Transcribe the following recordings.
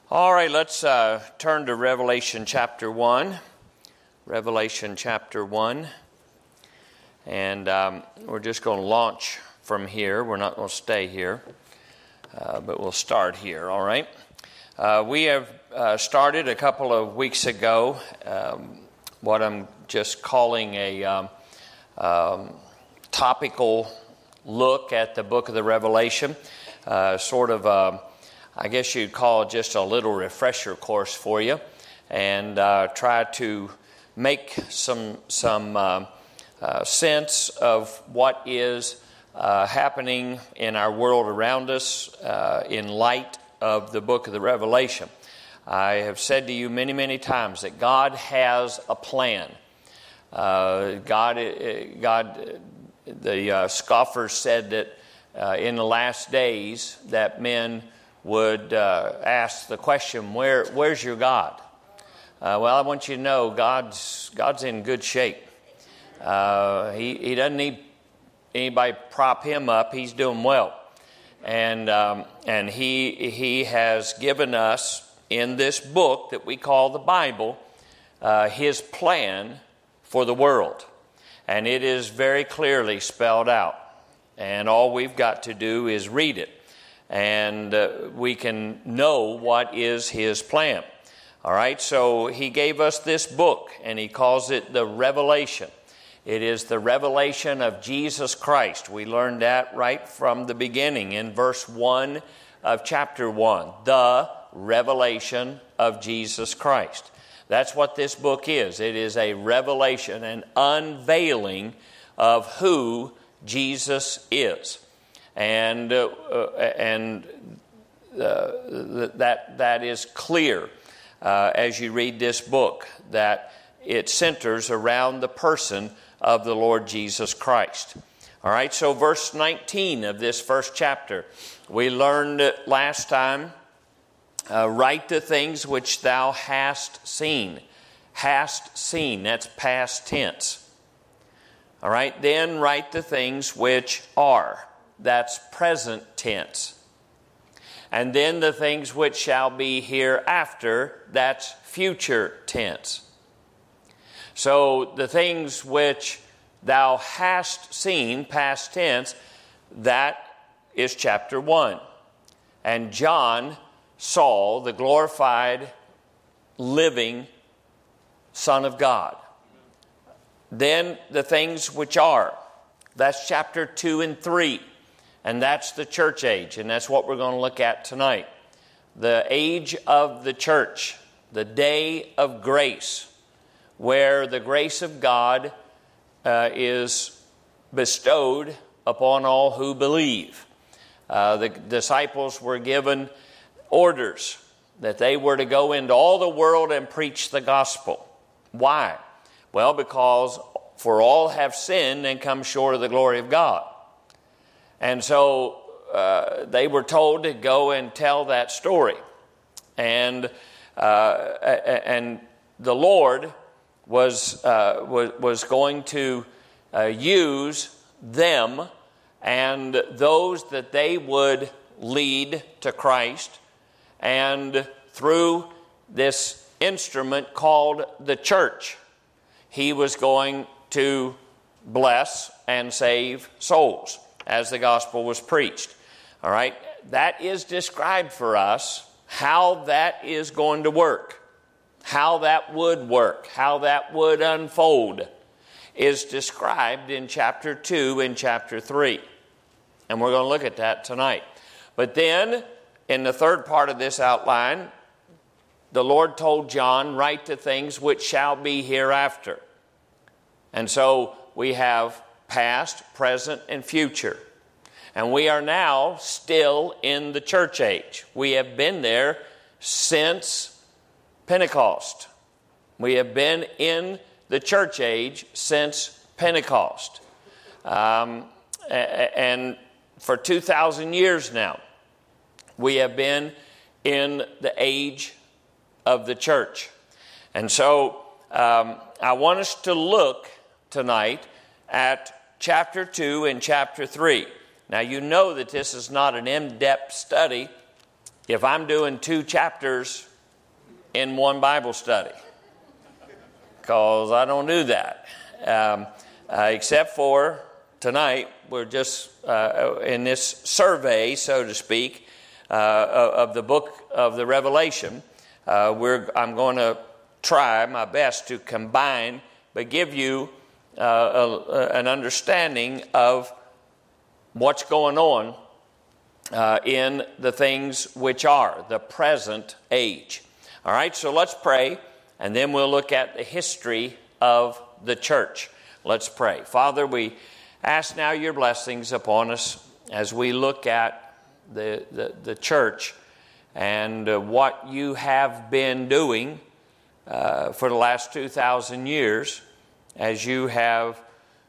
All right, let's turn to Revelation chapter 1. Revelation chapter 1. And we're just going to launch from here. We're not going to stay here, but we'll start here, all right? We have started a couple of weeks ago what I'm just calling a topical look at the book of the Revelation, I guess you'd call it just a little refresher course for you, and try to make some sense of what is happening in our world around us in light of the book of the Revelation. I have said to you many, many times that God has a plan. The scoffers said that in the last days that men would ask the question, where's your God? Well, I want you to know God's in good shape. He doesn't need anybody to prop him up. He's doing well. And he has given us in this book that we call the Bible his plan for the world. And it is very clearly spelled out. And all we've got to do is read it. And we can know what is his plan. All right, so he gave us this book, and he calls it the Revelation. It is the revelation of Jesus Christ. We learned that right from the beginning in verse 1 of chapter 1. The revelation of Jesus Christ. That's what this book is. It is a revelation, an unveiling of who Jesus is. And that is clear as you read this book, that it centers around the person of the Lord Jesus Christ. All right, so verse 19 of this first chapter, we learned last time, write the things which thou hast seen. Hast seen, that's past tense. All right, then write the things which are. That's present tense. And then the things which shall be hereafter, that's future tense. So the things which thou hast seen, past tense, that is chapter 1. And John saw the glorified, living Son of God. Then the things which are, that's chapter 2 and 3. And that's the church age, and that's what we're going to look at tonight. The age of the church, the day of grace, where the grace of God is bestowed upon all who believe. The disciples were given orders that they were to go into all the world and preach the gospel. Why? Well, because for all have sinned and come short of the glory of God. And so they were told to go and tell that story. And the Lord was going to use them and those that they would lead to Christ. And through this instrument called the church, he was going to bless and save souls as the gospel was preached. All right, that is described for us how that is going to work, how that would work, how that would unfold is described in chapter 2 and chapter 3. And we're going to look at that tonight. But then, in the third part of this outline, the Lord told John, write the things which shall be hereafter. And so we have past, present, and future. And we are now still in the church age. We have been there since Pentecost. We have been in the church age since Pentecost. And for 2,000 years now, we have been in the age of the church. And so I want us to look tonight at chapter 2 and chapter 3. Now, you know that this is not an in-depth study if I'm doing 2 chapters in one Bible study, because I don't do that. Except for tonight, we're just in this survey, so to speak, of the book of the Revelation. I'm going to try my best to combine, but give you an understanding of what's going on in the things which are the present age. All right, so let's pray, and then we'll look at the history of the church. Let's pray. Father, we ask now your blessings upon us as we look at the church and what you have been doing for the last 2,000 years as you have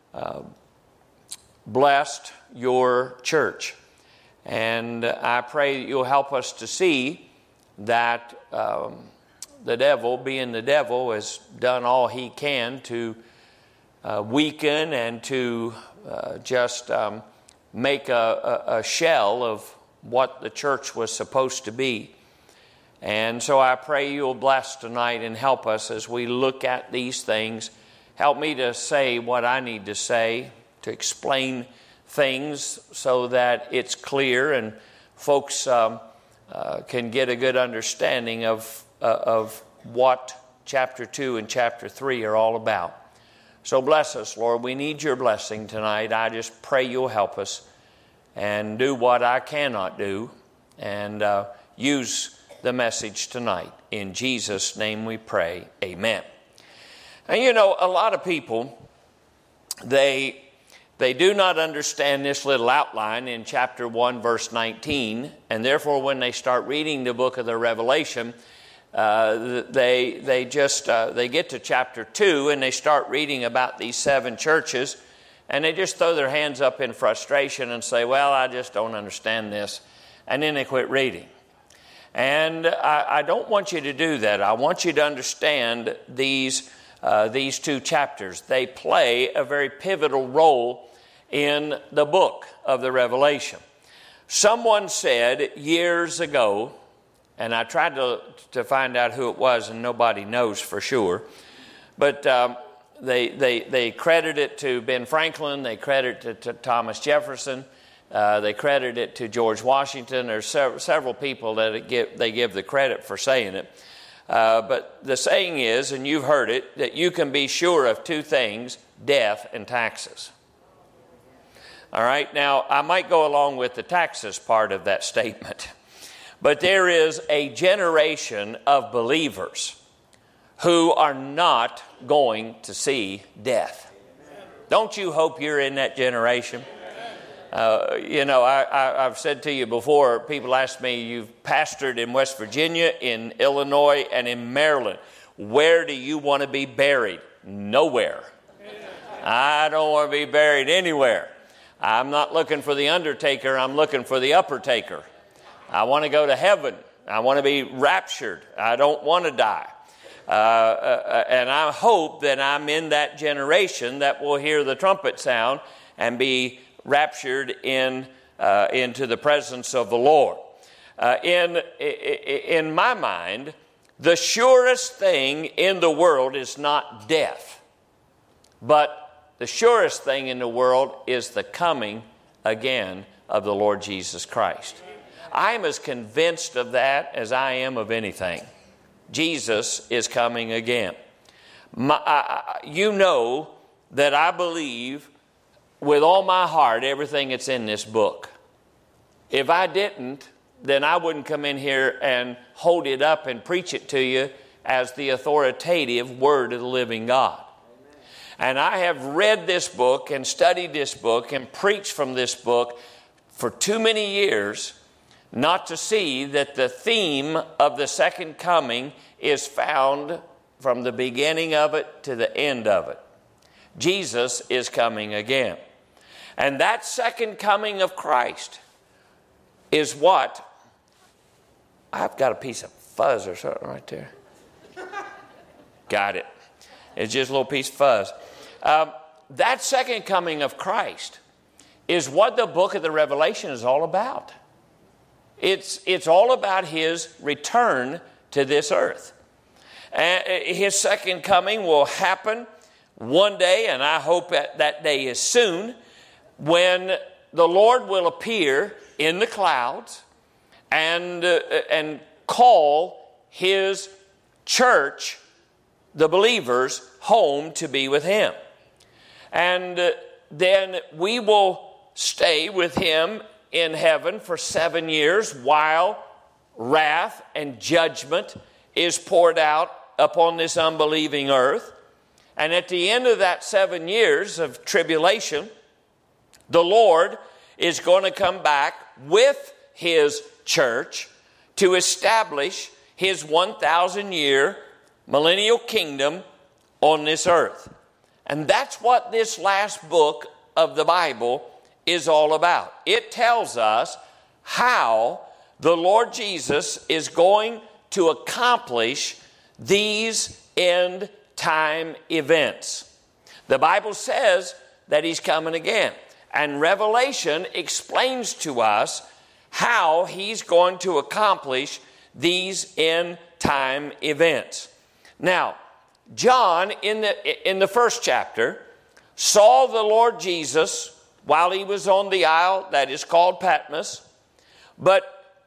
blessed your church. And I pray that you'll help us to see that the devil, being the devil, has done all he can to weaken and to just make a shell of what the church was supposed to be. And so I pray you'll bless tonight and help us as we look at these things. Help me to say what I need to say, to explain things so that it's clear and folks can get a good understanding of what chapter 2 and chapter 3 are all about. So bless us, Lord. We need your blessing tonight. I just pray you'll help us and do what I cannot do and use the message tonight. In Jesus' name we pray. Amen. And you know, a lot of people, they do not understand this little outline in chapter 1, verse 19, and therefore when they start reading the book of the Revelation, they get to chapter 2 and they start reading about these 7 churches, and they just throw their hands up in frustration and say, well, I just don't understand this, and then they quit reading. And I don't want you to do that. I want you to understand these 2 chapters. They play a very pivotal role in the book of the Revelation. Someone said years ago, and I tried to find out who it was, and nobody knows for sure, but they credit it to Ben Franklin, they credit it to Thomas Jefferson, they credit it to George Washington. There's several people that they give the credit for saying it. But the saying is, and you've heard it, that you can be sure of 2 things, death and taxes. All right, now I might go along with the taxes part of that statement. But there is a generation of believers who are not going to see death. Don't you hope you're in that generation? I've said to you before, people ask me, you've pastored in West Virginia, in Illinois, and in Maryland. Where do you want to be buried? Nowhere. I don't want to be buried anywhere. I'm not looking for the undertaker, I'm looking for the uppertaker. I want to go to heaven. I want to be raptured. I don't want to die. And I hope that I'm in that generation that will hear the trumpet sound and be raptured into the presence of the Lord. In my mind, the surest thing in the world is not death, but the surest thing in the world is the coming again of the Lord Jesus Christ. I am as convinced of that as I am of anything. Jesus is coming again. You know that I believe with all my heart everything that's in this book. If I didn't, then I wouldn't come in here and hold it up and preach it to you as the authoritative word of the living God. And I have read this book and studied this book and preached from this book for too many years not to see that the theme of the second coming is found from the beginning of it to the end of it. Jesus is coming again. And that second coming of Christ is what? I've got a piece of fuzz or something right there. Got it. It's just a little piece of fuzz. That second coming of Christ is what the book of the Revelation is all about. It's all about his return to this earth. His second coming will happen one day, and I hope that day is soon, when the Lord will appear in the clouds and call his church, the believers, home to be with him. And then we will stay with him in heaven for 7 years while wrath and judgment is poured out upon this unbelieving earth. And at the end of that 7 years of tribulation, the Lord is going to come back with his church to establish his 1,000-year millennial kingdom on this earth. And that's what this last book of the Bible is all about. It tells us how the Lord Jesus is going to accomplish these end time events. The Bible says that he's coming again. And Revelation explains to us how he's going to accomplish these end time events. Now, John, in the first chapter, saw the Lord Jesus while he was on the isle that is called Patmos, but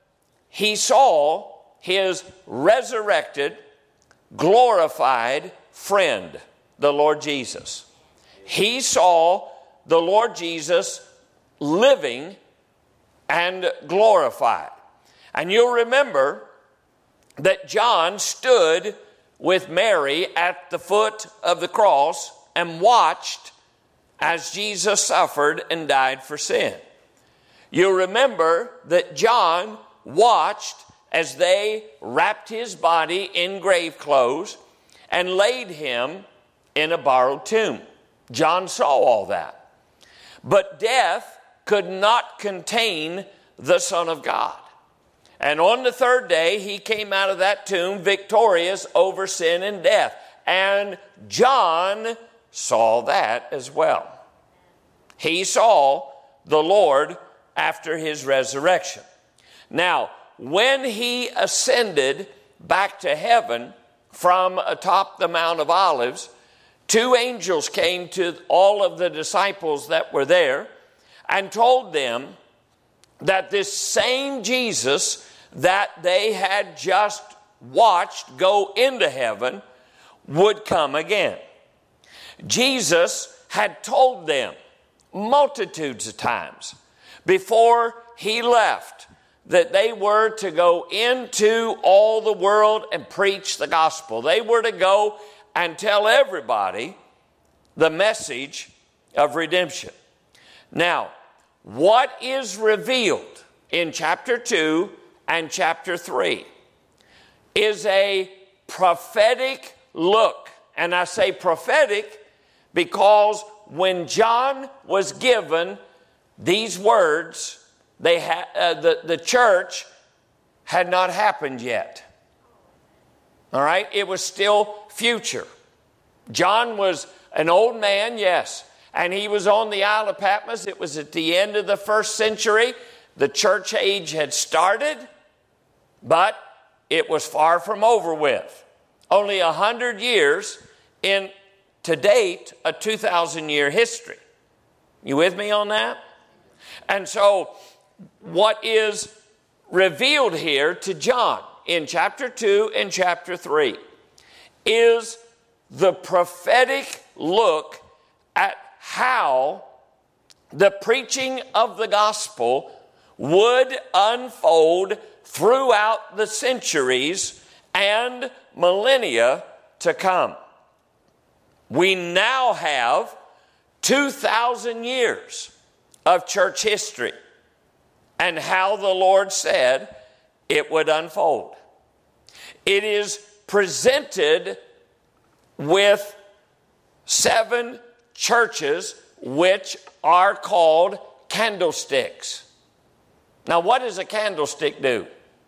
he saw his resurrected, glorified friend, the Lord Jesus. He saw the Lord Jesus living and glorified. And you'll remember that John stood with Mary at the foot of the cross and watched as Jesus suffered and died for sin. You'll remember that John watched as they wrapped his body in grave clothes and laid him in a borrowed tomb. John saw all that. But death could not contain the Son of God. And on the third day, he came out of that tomb victorious over sin and death. And John saw that as well. He saw the Lord after his resurrection. Now, when he ascended back to heaven from atop the Mount of Olives, 2 angels came to all of the disciples that were there and told them that this same Jesus that they had just watched go into heaven would come again. Jesus had told them multitudes of times before he left that they were to go into all the world and preach the gospel. They were to go and tell everybody the message of redemption. Now, what is revealed in chapter 2 and chapter 3 is a prophetic look. And I say prophetic because when John was given these words, the church had not happened yet. All right? It was still future. John was an old man, yes, and he was on the Isle of Patmos. It was at the end of the first century. The church age had started, but it was far from over with. Only 100 years in, to date, a 2,000-year history. You with me on that? And so, what is revealed here to John in chapter 2 and chapter 3 is the prophetic look at how the preaching of the gospel would unfold throughout the centuries and millennia to come. We now have 2,000 years of church history and how the Lord said it would unfold. It is presented with 7 churches which are called candlesticks. Now, what does a candlestick do?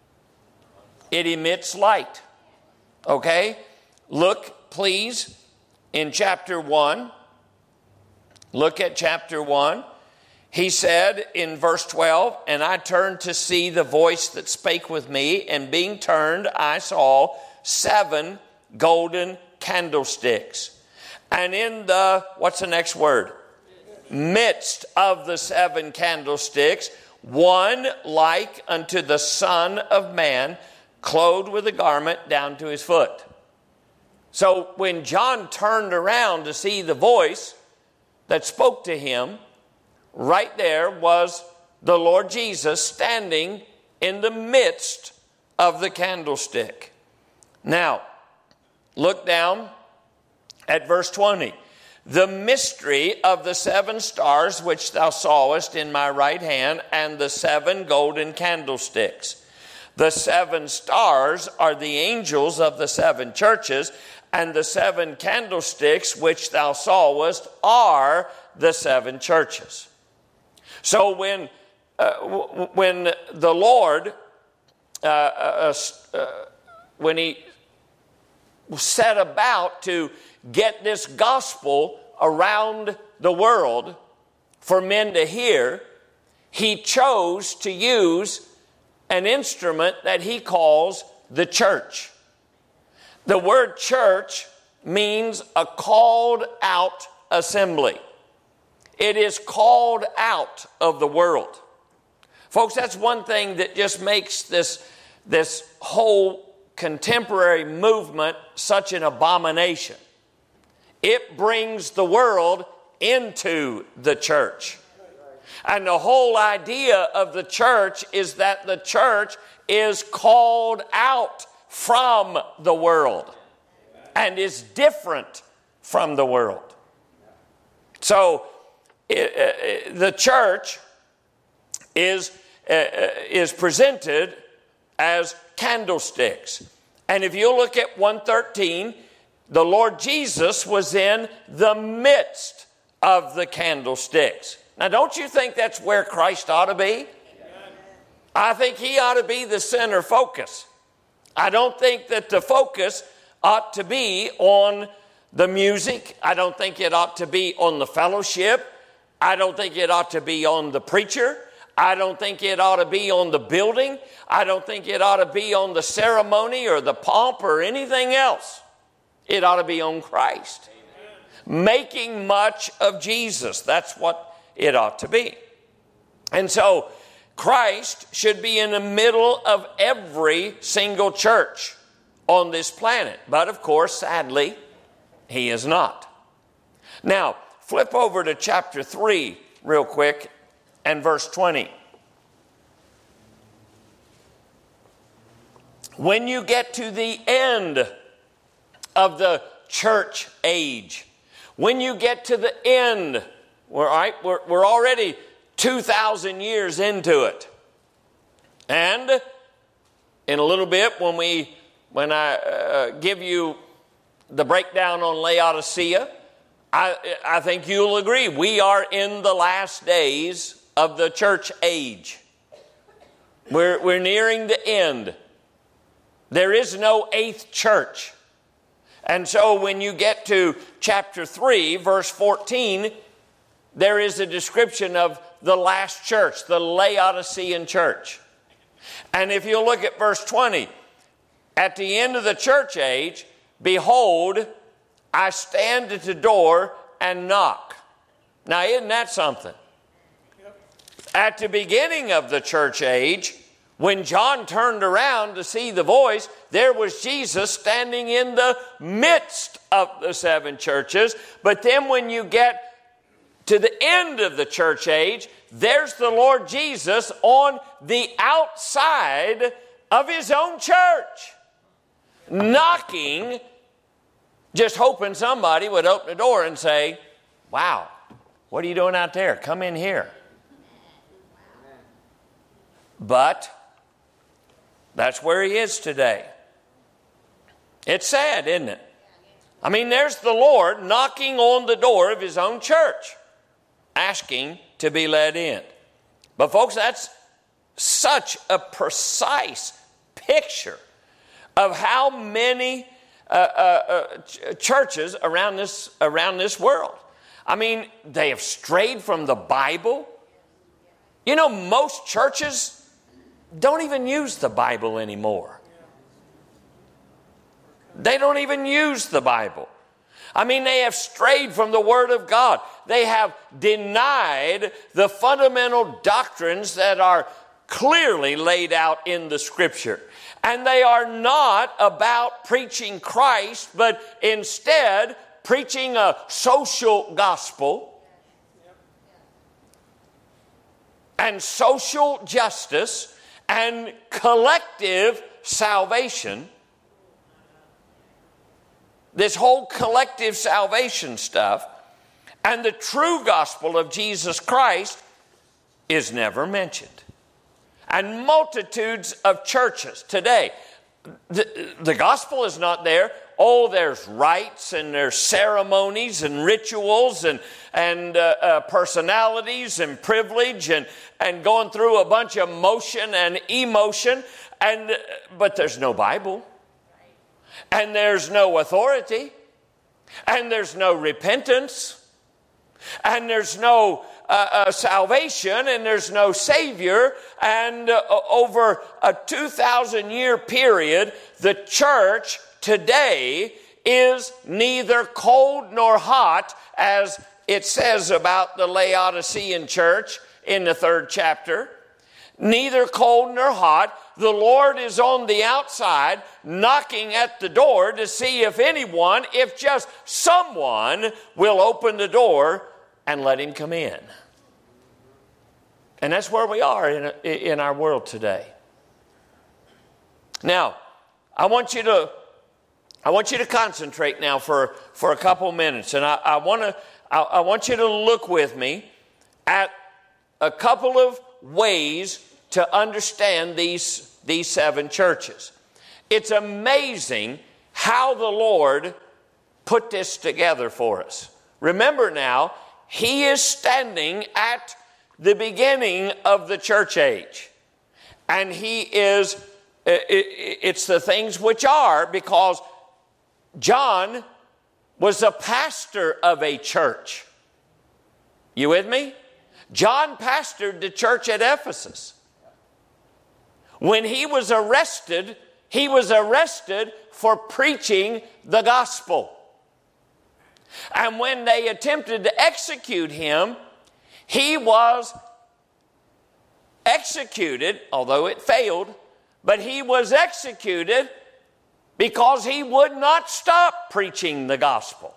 It emits light. Okay? Look, please, in chapter 1. Look at chapter 1. he said in verse 12, "And I turned to see the voice that spake with me, and being turned, I saw 7 golden candlesticks. And in the," what's the next word? "Midst of the 7 candlesticks, one like unto the Son of Man, clothed with a garment down to his foot." So when John turned around to see the voice that spoke to him, right there was the Lord Jesus standing in the midst of the candlestick. Now, look down at verse 20. "The mystery of the 7 stars which thou sawest in my right hand, and the 7 golden candlesticks. The 7 stars are the angels of the 7 churches, and the 7 candlesticks which thou sawest are the 7 churches." So when the Lord, when he set about to get this gospel around the world for men to hear, he chose to use an instrument that he calls the church. The word church means a called out assembly. It is called out of the world. Folks, that's one thing that just makes this whole contemporary movement such an abomination. It brings the world into the church. And the whole idea of the church is that the church is called out from the world and is different from the world. So the church is presented as candlesticks. And if you look at 1:13, the Lord Jesus was in the midst of the candlesticks. Now, don't you think that's where Christ ought to be? I think he ought to be the center focus. I don't think that the focus ought to be on the music. I don't think it ought to be on the fellowship. I don't think it ought to be on the preacher. I don't think it ought to be on the building. I don't think it ought to be on the ceremony or the pomp or anything else. It ought to be on Christ. Amen. Making much of Jesus. That's what it ought to be. And so Christ should be in the middle of every single church on this planet. But of course, sadly, he is not. Now, flip over to chapter 3 real quick and verse 20. When you get to the end of the church age, when you get to the end, we're already 2,000 years into it. And in a little bit, when I give you the breakdown on Laodicea, I think you'll agree we are in the last days of the church age. We're nearing the end. There is no 8th church. And so when you get to chapter 3, verse 14, there is a description of the last church, the Laodicean church. And if you look at verse 20, at the end of the church age, behold, I stand at the door and knock. Now, isn't that something? At the beginning of the church age, when John turned around to see the voice, there was Jesus standing in the midst of the 7 churches. But then when you get to the end of the church age, there's the Lord Jesus on the outside of his own church, knocking, just hoping somebody would open the door and say, "Wow, what are you doing out there? Come in here." But that's where he is today. It's sad, isn't it? I mean, there's the Lord knocking on the door of his own church, asking to be let in. But folks, that's such a precise picture of how many churches around this world. I mean, they have strayed from the Bible. You know, most churches don't even use the Bible anymore. They don't even use the Bible. I mean, they have strayed from the Word of God. They have denied the fundamental doctrines that are clearly laid out in the Scripture. And they are not about preaching Christ, but instead preaching a social gospel and social justice and collective salvation. This whole collective salvation stuff, and the true gospel of Jesus Christ is never mentioned. And multitudes of churches today, the gospel is not there. Oh, there's rites and there's ceremonies and rituals and personalities and privilege and going through a bunch of motion and emotion, but there's no Bible. And there's no authority, and there's no repentance, and there's no salvation, and there's no Savior. And over a 2,000-year period, the church today is neither cold nor hot, as it says about the Laodicean church in the 3rd chapter. Neither cold nor hot. The Lord is on the outside knocking at the door to see if just someone will open the door and let him come in. And that's where we are in our world today. Now, I want you to concentrate now for a couple minutes, and I want you to look with me at a couple of ways to understand these 7 churches. It's amazing how the Lord put this together for us. Remember now, He is standing at the beginning of the church age. And He is, it's the things which are, because John was a pastor of a church. You with me? John pastored the church at Ephesus. When he was arrested for preaching the gospel. And when they attempted to execute him, he was executed, although it failed, but he was executed because he would not stop preaching the gospel.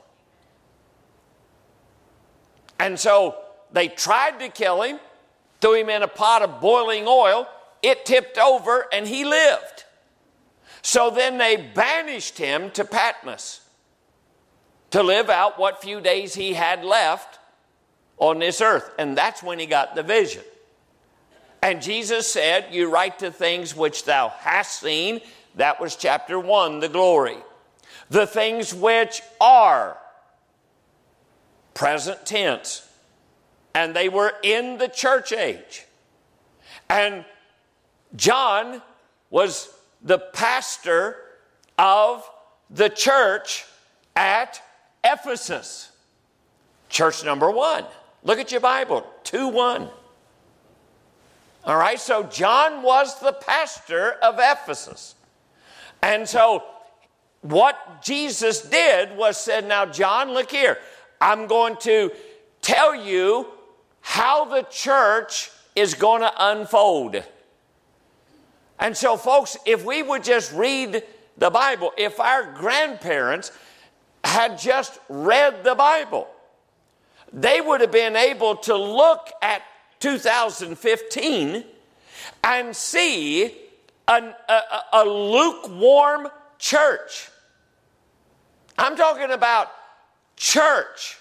And so they tried to kill him, threw him in a pot of boiling oil. It tipped over and he lived. So then they banished him to Patmos to live out what few days he had left on this earth. And that's when he got the vision. And Jesus said, you write the things which thou hast seen. That was chapter 1, the glory. The things which are, present tense. And they were in the church age. And John was the pastor of the church at Ephesus. Church number 1. Look at your Bible, 2:1. All right, so John was the pastor of Ephesus. And so what Jesus did was said, now John, look here. I'm going to tell you how the church is going to unfold. And so, folks, if we would just read the Bible, if our grandparents had just read the Bible, they would have been able to look at 2015 and see a lukewarm church. I'm talking about church,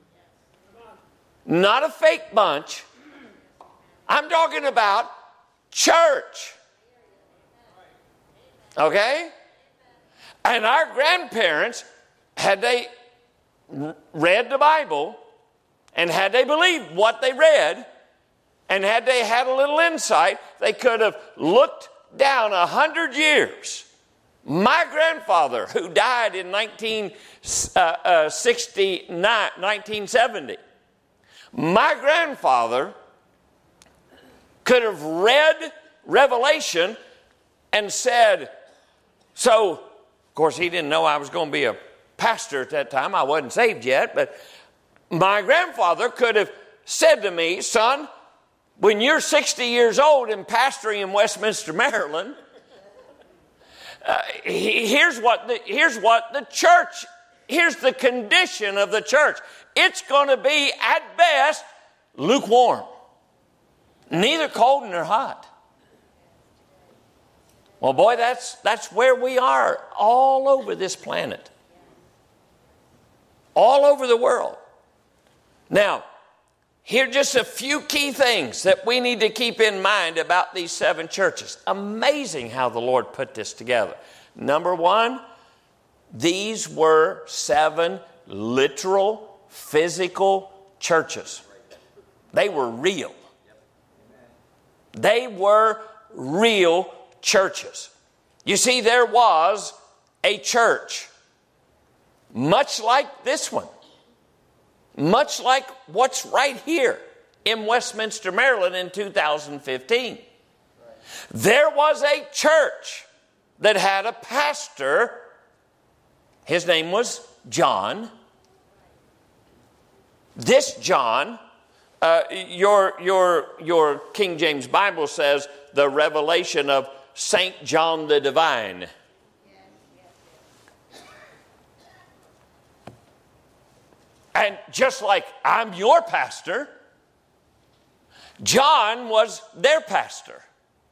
not a fake bunch. I'm talking about church. Okay? And our grandparents, had they read the Bible, and had they believed what they read, and had they had a little insight, they could have looked down 100 years. My grandfather, who died in 1970, my grandfather could have read Revelation and said, so, of course, he didn't know I was going to be a pastor at that time. I wasn't saved yet, but my grandfather could have said to me, son, when you're 60 years old and pastoring in Westminster, Maryland, here's the condition of the church. It's going to be, at best, lukewarm. Neither cold nor hot. Well, boy, that's where we are all over this planet. All over the world. Now, here are just a few key things that we need to keep in mind about these 7 churches. Amazing how the Lord put this together. Number 1, these were 7 literal, physical churches. They were real. They were real churches. You see, there was a church, much like this one, much like what's right here in Westminster, Maryland in 2015. There was a church that had a pastor. His name was John. This John, your King James Bible says the revelation of Saint John the Divine. And just like I'm your pastor, John was their pastor.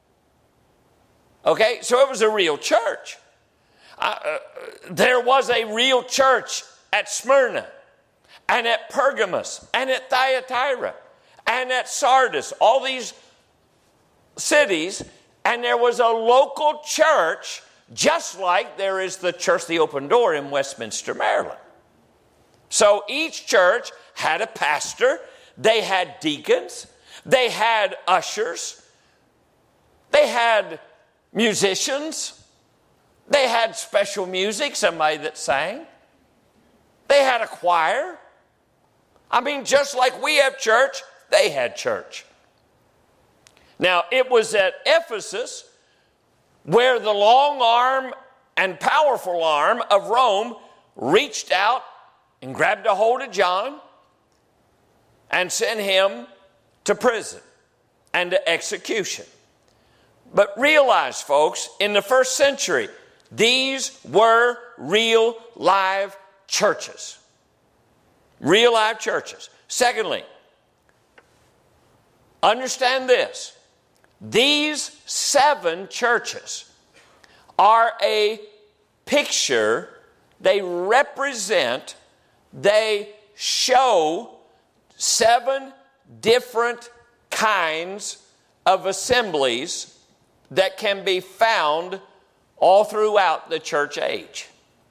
Okay, so it was a real church. There was a real church at Smyrna, and at Pergamos, and at Thyatira, and at Sardis, all these cities, and there was a local church, just like there is the Church of the Open Door in Westminster, Maryland. So each church had a pastor, they had deacons, they had ushers, they had musicians, they had special music, somebody that sang, they had a choir. I mean, just like we have church, they had church. Now, it was at Ephesus where the long arm and powerful arm of Rome reached out and grabbed a hold of John and sent him to prison and to execution. But realize, folks, in the first century, these were real live churches. Real live churches. Secondly, understand this. These 7 churches are a picture, they represent, they show 7 different kinds of assemblies that can be found all throughout the church age.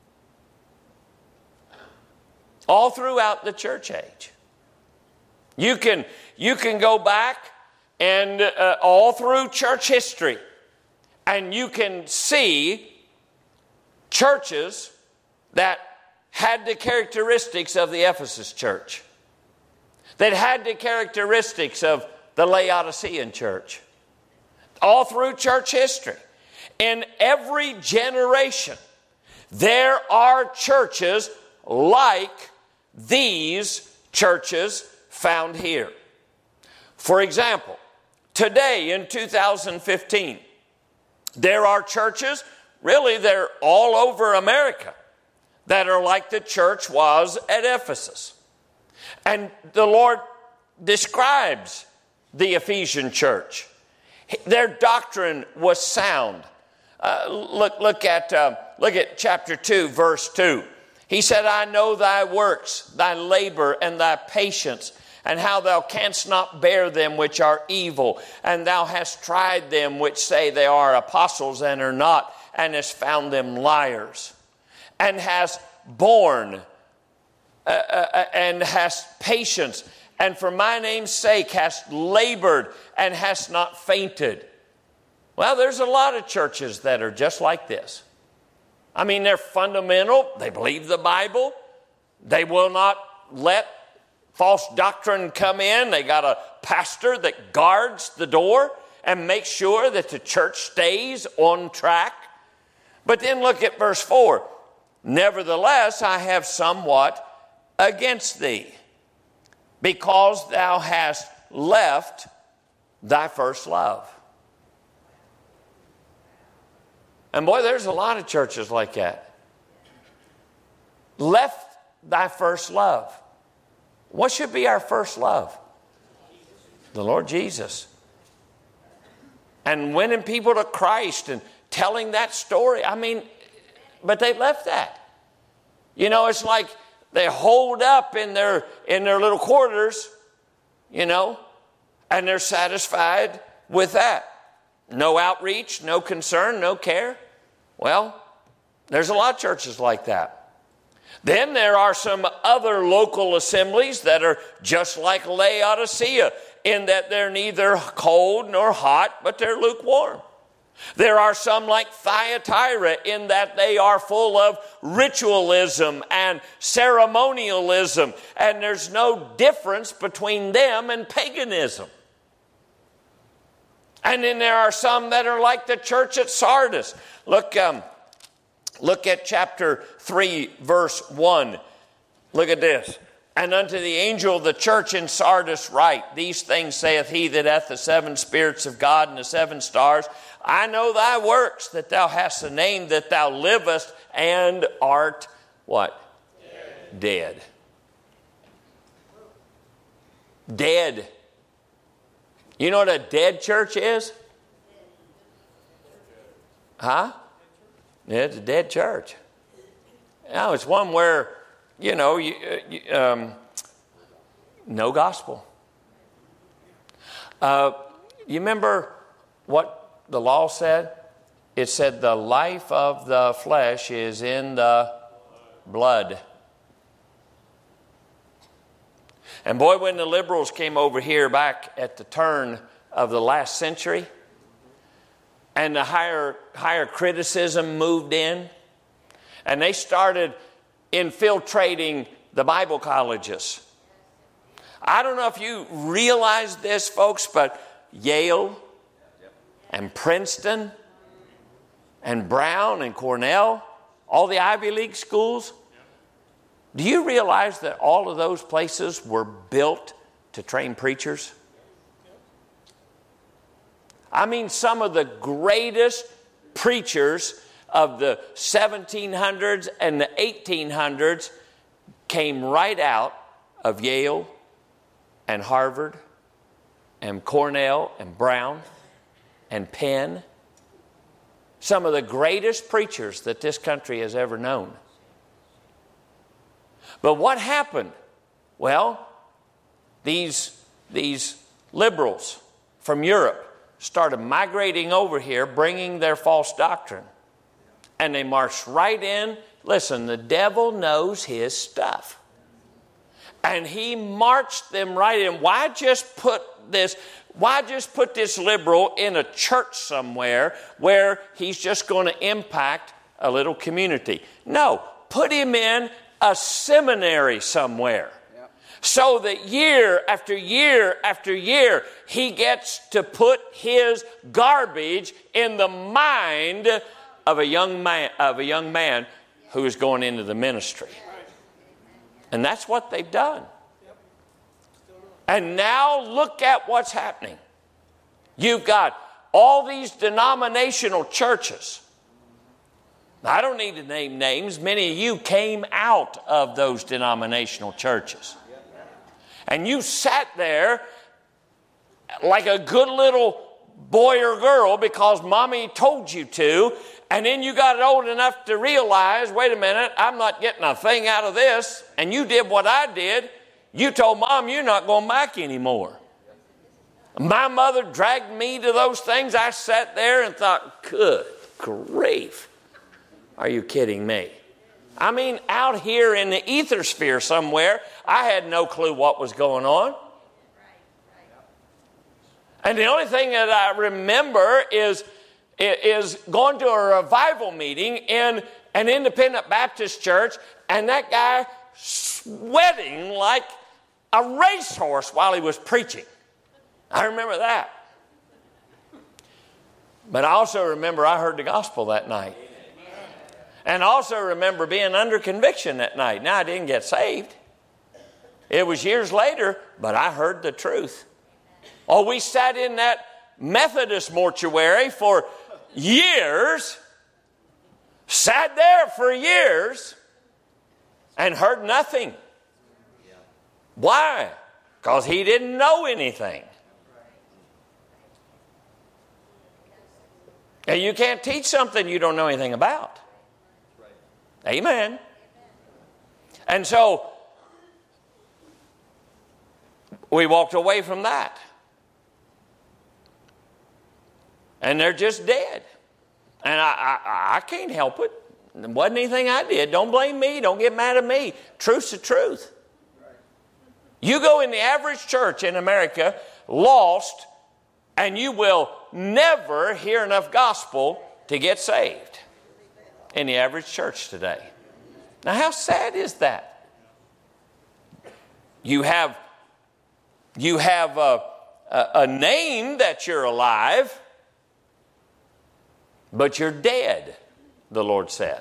All throughout the church age. You can go back and all through church history, and you can see churches that had the characteristics of the Ephesus church, that had the characteristics of the Laodicean church. All through church history. In every generation, there are churches like these churches found here. For example, today in 2015, there are churches, really they're all over America, that are like the church was at Ephesus. And the Lord describes the Ephesian church. Their doctrine was sound. Look at chapter 2, verse 2. He said, I know thy works, thy labor, and thy patience, and how thou canst not bear them which are evil, and thou hast tried them which say they are apostles and are not, and hast found them liars, and hast borne and hast patience, and for my name's sake hast labored and hast not fainted. Well, there's a lot of churches that are just like this. I mean, they're fundamental. They believe the Bible. They will not let false doctrine come in, they got a pastor that guards the door and makes sure that the church stays on track. But then look at verse 4. Nevertheless, I have somewhat against thee, because thou hast left thy first love. And boy, there's a lot of churches like that. Left thy first love. What should be our first love? The Lord Jesus. And winning people to Christ and telling that story. I mean, but they left that. You know, it's like they hold up in their little quarters, you know, and they're satisfied with that. No outreach, no concern, no care. Well, there's a lot of churches like that. Then there are some other local assemblies that are just like Laodicea, in that they're neither cold nor hot, but they're lukewarm. There are some like Thyatira, in that they are full of ritualism and ceremonialism, and there's no difference between them and paganism. And then there are some that are like the church at Sardis. Look at chapter 3, verse 1. Look at this. And unto the angel of the church in Sardis write, these things saith he that hath the 7 spirits of God and the 7 stars. I know thy works, that thou hast a name, that thou livest and art what? Dead. Dead. You know what a dead church is? Huh? It's a dead church. Now, it's one where, you know, no gospel. You remember what the law said? It said the life of the flesh is in the blood. And boy, when the liberals came over here back at the turn of the last century, and the higher criticism moved in, and they started infiltrating the Bible colleges. I don't know if you realize this, folks, but Yale and Princeton and Brown and Cornell, all the Ivy League schools, do you realize that all of those places were built to train preachers? I mean, some of the greatest preachers of the 1700s and the 1800s came right out of Yale and Harvard and Cornell and Brown and Penn. Some of the greatest preachers that this country has ever known. But what happened? Well, these liberals from Europe started migrating over here, bringing their false doctrine. And they marched right in. Listen, the devil knows his stuff. And he marched them right in. Why just put this liberal in a church somewhere where he's just going to impact a little community? No, put him in a seminary somewhere. So that year after year after year, he gets to put his garbage in the mind of a young man who is going into the ministry. And that's what they've done. And now look at what's happening. You've got all these denominational churches. I don't need to name names. Many of you came out of those denominational churches. And you sat there like a good little boy or girl because mommy told you to. And then you got old enough to realize, wait a minute, I'm not getting a thing out of this. And you did what I did. You told mom you're not going back anymore. My mother dragged me to those things. I sat there and thought, good grief. Are you kidding me? I mean, out here in the ether sphere somewhere, I had no clue what was going on. And the only thing that I remember is going to a revival meeting in an independent Baptist church, and that guy sweating like a racehorse while he was preaching. I remember that. But I also remember I heard the gospel that night. And I also remember being under conviction that night. Now, I didn't get saved. It was years later, but I heard the truth. Oh, we sat in that Methodist mortuary for years, sat there for years, and heard nothing. Why? Because he didn't know anything. And you can't teach something you don't know anything about. Amen. And so, we walked away from that. And they're just dead. And I can't help it. It wasn't anything I did. Don't blame me. Don't get mad at me. Truth's the truth. You go in the average church in America, lost, and you will never hear enough gospel to get saved in the average church today. Now, how sad is that? You have a name that you're alive, but you're dead, the Lord said.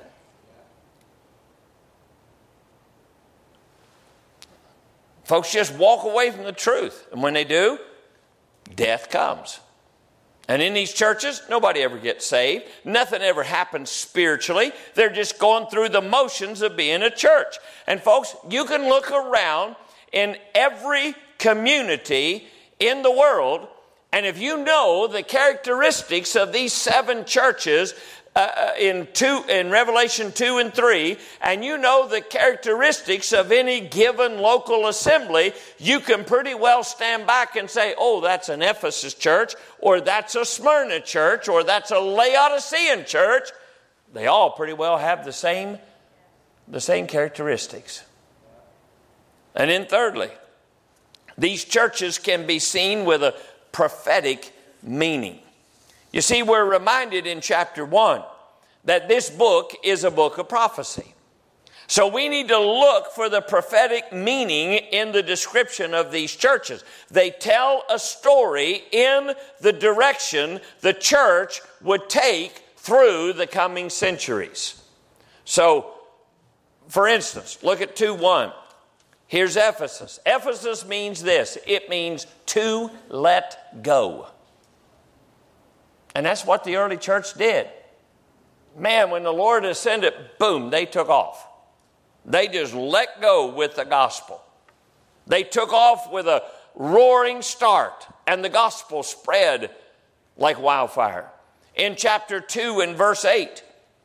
Folks just walk away from the truth. And when they do, death comes. And in these churches, nobody ever gets saved. Nothing ever happens spiritually. They're just going through the motions of being a church. And folks, you can look around in every community in the world, and if you know the characteristics of these 7 churches in Revelation 2 and 3, and you know the characteristics of any given local assembly, you can pretty well stand back and say, oh, that's an Ephesus church, or that's a Smyrna church, or that's a Laodicean church. They all pretty well have the same characteristics. And then thirdly, these churches can be seen with a prophetic meaning. You see, we're reminded in chapter 1 that this book is a book of prophecy. So we need to look for the prophetic meaning in the description of these churches. They tell a story in the direction the church would take through the coming centuries. So, for instance, look at 2:1. Here's Ephesus. Ephesus means this. It means to let go. And that's what the early church did. Man, when the Lord ascended, boom, they took off. They just let go with the gospel. They took off with a roaring start, and the gospel spread like wildfire. In chapter 2 and verse 8,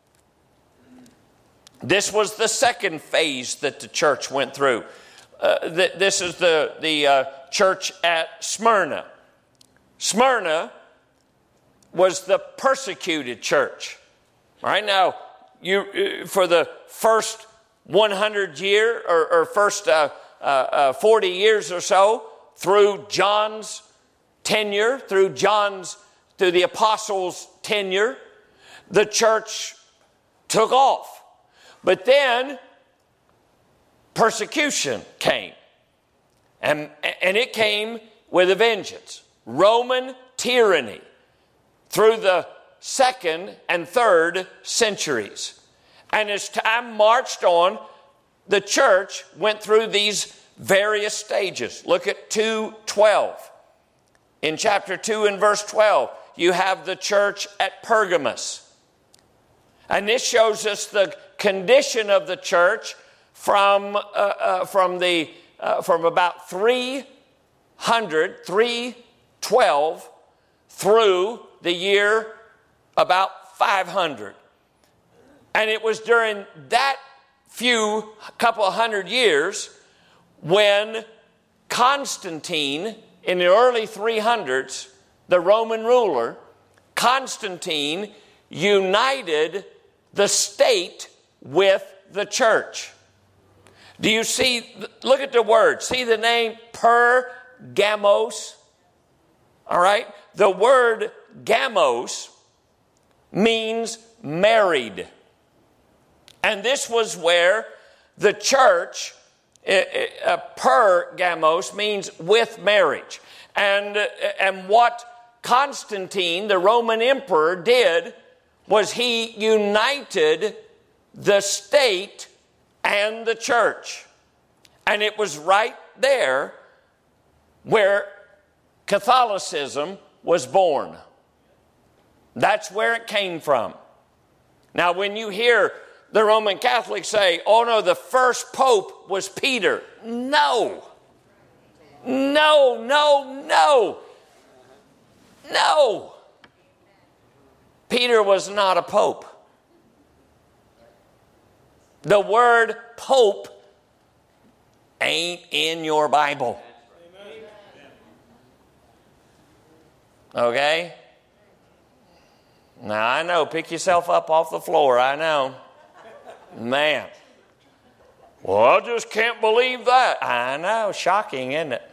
this was the second phase that the church went through. This is the church at Smyrna. Smyrna was the persecuted church. All right, now, for the first 100 years or first 40 years or so, through John's tenure, through the apostles' tenure, the church took off. But then persecution came. And it came with a vengeance. Roman tyranny through the 2nd and 3rd centuries. And as time marched on, the church went through these various stages. Look at 2:12. In chapter 2 and verse 12, you have the church at Pergamos. And this shows us the condition of the church from about 312 through the year about 500. And it was during that couple of hundred years when Constantine, in the early 300s, the Roman ruler, Constantine united the state with the church. Do you see, look at the word, see the name Pergamos? All right, the word gamos means married. And this was where the church pergamos means with marriage. And what Constantine, the Roman emperor, did was he united the state and the church. And it was right there where Catholicism was born. That's where it came from. Now, when you hear the Roman Catholics say, oh no, the first pope was Peter. No. No, no, no. No. Peter was not a pope. The word pope ain't in your Bible. Okay? Now, I know, pick yourself up off the floor, I know. Man. Well, I just can't believe that. I know, shocking, isn't it?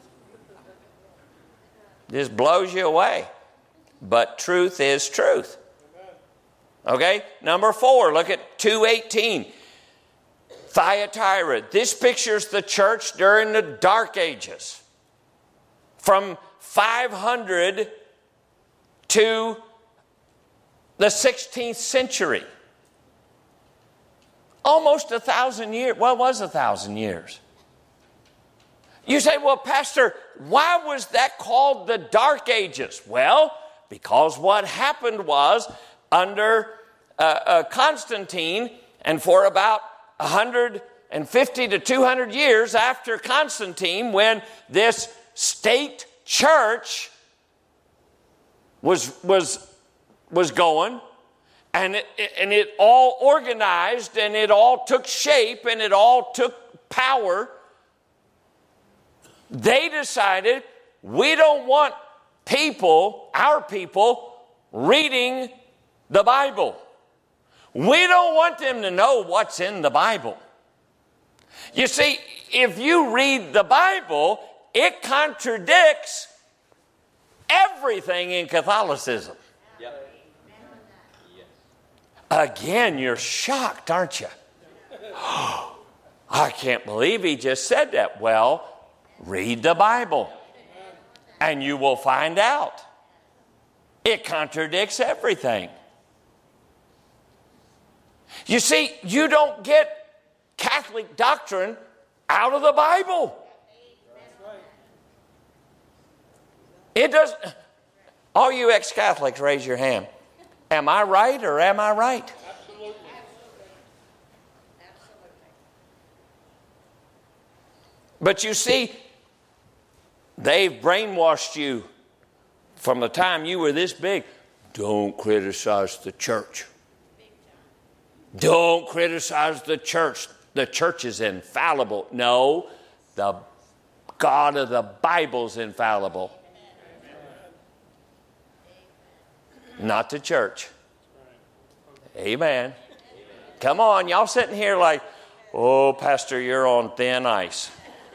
Just blows you away. But truth is truth. Okay? Number 4, look at 2:18. Thyatira. This pictures the church during the Dark Ages. From 500 to the 16th century. Almost 1,000 years. Well, it was 1,000 years. You say, well, Pastor, why was that called the Dark Ages? Well, because what happened was under Constantine, and for about 150 to 200 years after Constantine, when this state church was going, and it all organized, and it all took shape, and it all took power, they decided, we don't want people, our people, reading the Bible. We don't want them to know what's in the Bible. You see, if you read the Bible, it contradicts everything in Catholicism. Yep. Again, you're shocked, aren't you? I can't believe he just said that. Well, read the Bible, and you will find out. It contradicts everything. You see, you don't get Catholic doctrine out of the Bible. It doesn't. All you ex-Catholics, raise your hand. Am I right or am I right? Absolutely. But you see, they've brainwashed you from the time you were this big. Don't criticize the church. Don't criticize the church. The church is infallible. No, the God of the Bible's infallible. Not the church. Amen. Come on, y'all sitting here like, oh, Pastor, you're on thin ice.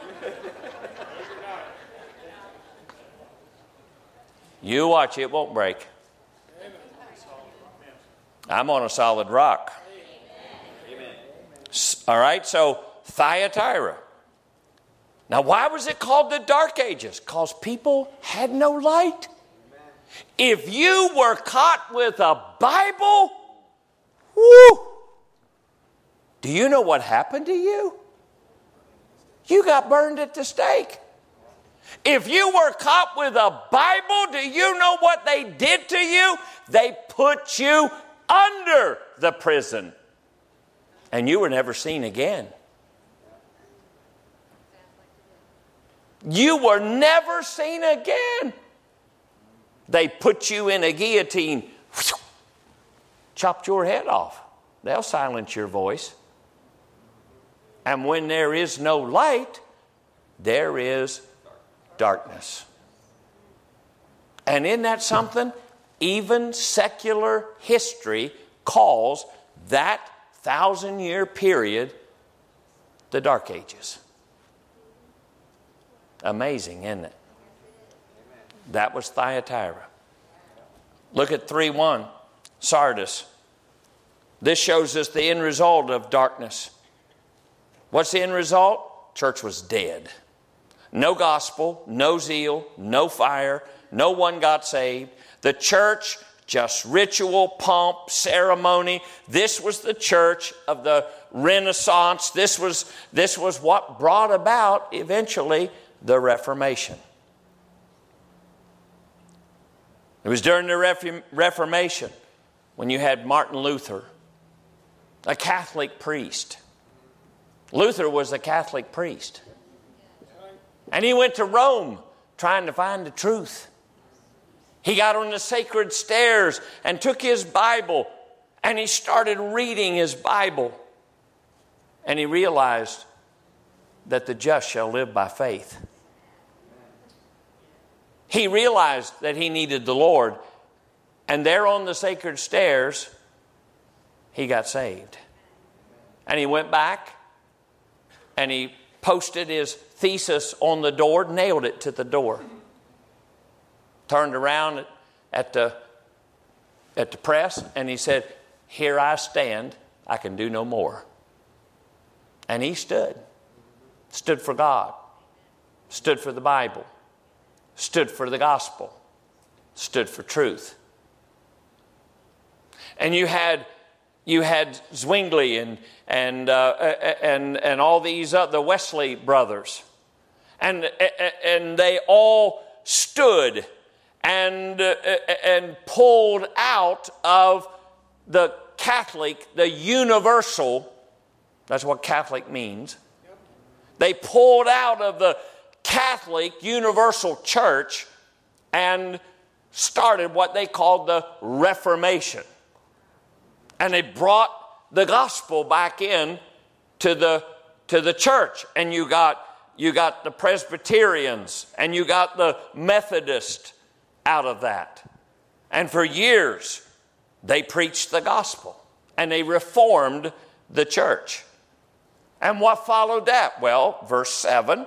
You watch, it won't break. I'm on a solid rock. All right, so Thyatira. Now, why was it called the Dark Ages? Because people had no light. If you were caught with a Bible, whoo, do you know what happened to you? You got burned at the stake. If you were caught with a Bible, do you know what they did to you? They put you under the prison. And you were never seen again. You were never seen again. They put you in a guillotine, chopped your head off. They'll silence your voice. And when there is no light, there is darkness. And isn't that something? Even secular history calls that 1,000-year period the Dark Ages. Amazing, isn't it? That was Thyatira. Look at 3:1, Sardis. This shows us the end result of darkness. What's the end result? church was dead. No gospel, no zeal, no fire, no one got saved. The church, just ritual, pomp, ceremony. This was the church of the Renaissance. This was what brought about eventually the Reformation. It was during the Reformation when you had Martin Luther, a Catholic priest. Luther was a Catholic priest. And he went to Rome trying to find the truth. He got on the sacred stairs and took his Bible and he started reading his Bible. And he realized that the just shall live by faith. He realized that he needed the Lord. And there on the sacred stairs, he got saved. And he went back and he posted his thesis on the door, nailed it to the door. Turned around at the press and he said, "Here I stand, I can do no more." And he stood for God, stood for the Bible, stood for the gospel, stood for truth. And you had Zwingli and all these the Wesley brothers, and they all stood and pulled out of the Catholic, the universal. That's what Catholic means. They pulled out of the Catholic universal church and started what they called the Reformation. And they brought the gospel back in to the church. And you got the Presbyterians and you got the Methodists out of that. And for years, they preached the gospel and they reformed the church. And what followed that? Well, verse 7,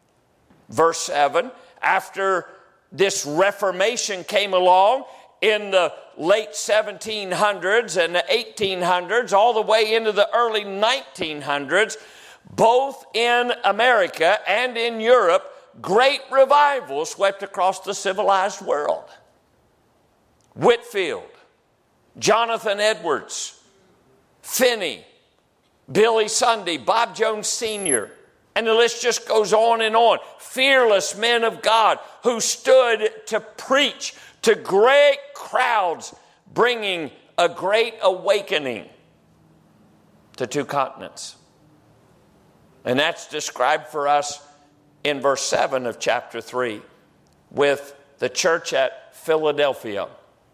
after this Reformation came along in the late 1700s and the 1800s, all the way into the early 1900s, both in America and in Europe, great revival swept across the civilized world. Whitefield, Jonathan Edwards, Finney, Billy Sunday, Bob Jones Sr., and the list just goes on and on. Fearless men of God who stood to preach to great crowds, bringing a great awakening to 2 continents. And that's described for us in verse 7 of chapter 3 with the church at Philadelphia.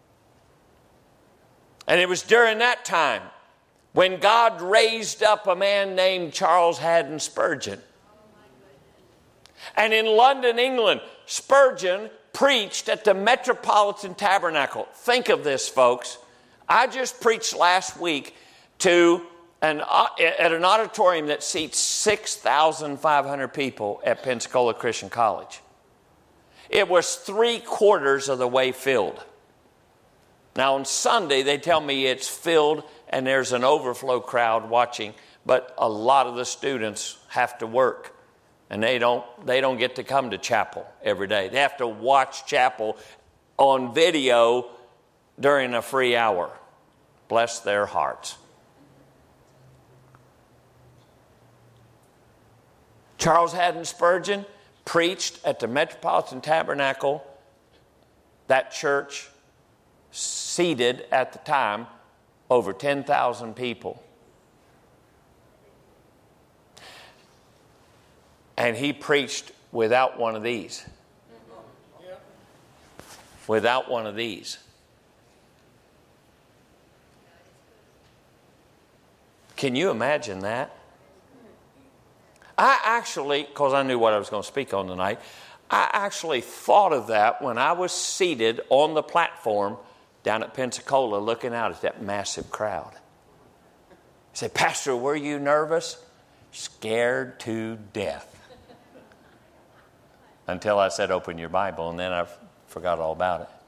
And it was during that time when God raised up a man named Charles Haddon Spurgeon. And in London, England, Spurgeon preached at the Metropolitan Tabernacle. Think of this, folks. I just preached last week at an auditorium that seats 6,500 people at Pensacola Christian College. It was 3/4 of the way filled. Now on Sunday, they tell me it's filled and there's an overflow crowd watching, but a lot of the students have to work. And they don't get to come to chapel every day. They have to watch chapel on video during a free hour. Bless their hearts. Charles Haddon Spurgeon preached at the Metropolitan Tabernacle. That church seated at the time over 10,000 people. And he preached without one of these. Without one of these. Can you imagine that? I actually, because I knew what I was going to speak on tonight, I actually thought of that when I was seated on the platform down at Pensacola looking out at that massive crowd. I said, "Pastor, were you nervous?" "Scared to death." Until I said, "Open your Bible," and then I forgot all about it.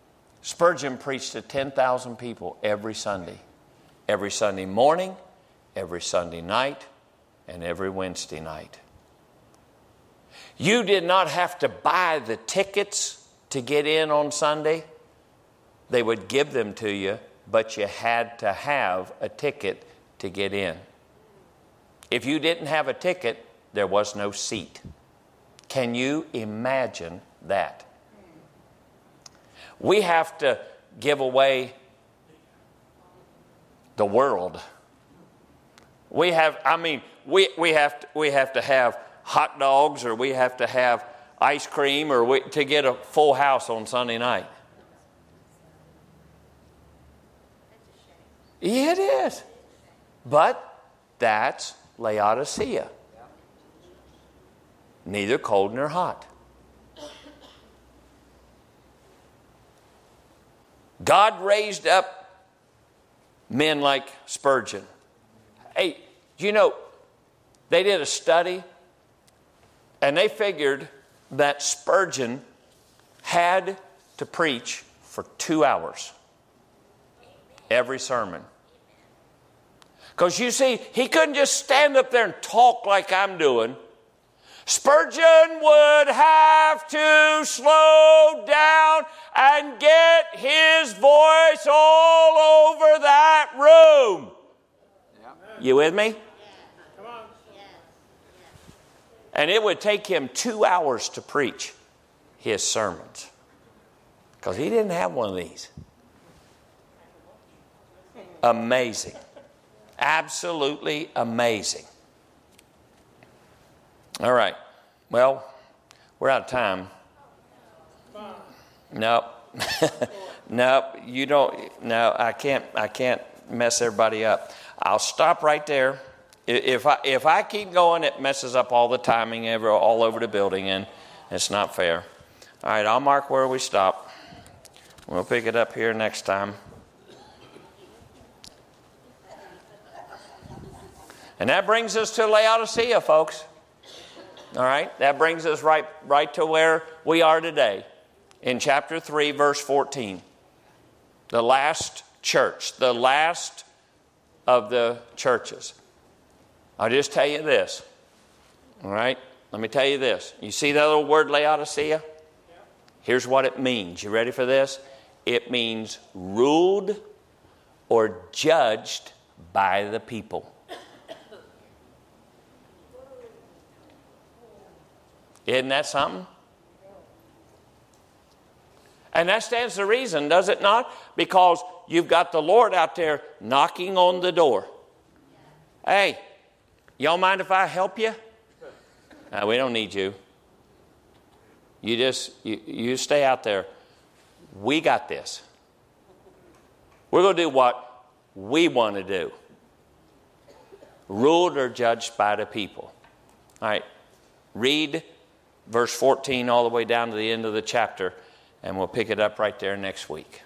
Spurgeon preached to 10,000 people every Sunday morning every Sunday night, and every Wednesday night. You did not have to buy the tickets to get in on Sunday. They would give them to you, but you had to have a ticket to get in. If you didn't have a ticket, there was no seat. Can you imagine that? We have to give away the world. We have to have hot dogs, or we have to have ice cream, or to get a full house on Sunday night. Yeah, it is. But that's Laodicea. Neither cold nor hot. God raised up men like Spurgeon. Hey, you know, they did a study, and they figured that Spurgeon had to preach for 2 hours every sermon. Because you see, he couldn't just stand up there and talk like I'm doing. Spurgeon would have to slow down and get his voice all over that room. You with me? Come on. And it would take him 2 hours to preach his sermons, because he didn't have one of these. Amazing. Absolutely amazing. All right. Well, we're out of time. Nope. Nope. You don't. No, I can't mess everybody up. I'll stop right there. If I keep going, it messes up all the timing all over the building, and it's not fair. All right. I'll mark where we stop. We'll pick it up here next time. And that brings us to Laodicea, folks. All right? That brings us right to where we are today. In chapter 3, verse 14. The last church. The last of the churches. I'll just tell you this. All right? Let me tell you this. You see that little word Laodicea? Here's what it means. You ready for this? It means ruled or judged by the people. Isn't that something? And that stands to reason, does it not? Because you've got the Lord out there knocking on the door. Hey, y'all mind if I help you? We don't need you. You stay out there. We got this. We're going to do what we want to do. Ruled or judged by the people. All right. Read verse 14 all the way down to the end of the chapter, and we'll pick it up right there next week.